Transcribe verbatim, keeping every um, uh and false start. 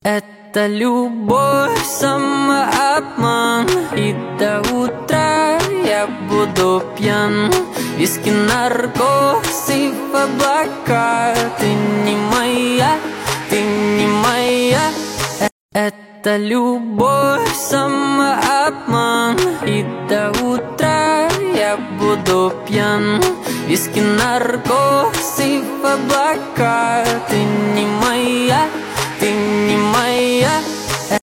Это любовь, самообман, и до утра я буду пьян. Виски, наркоз и в облака. Ты не моя, ты не моя. Это любовь, самообман, и до утра я буду пьян. Виски, наркоз и в облака. Ты не моя, ты не моя.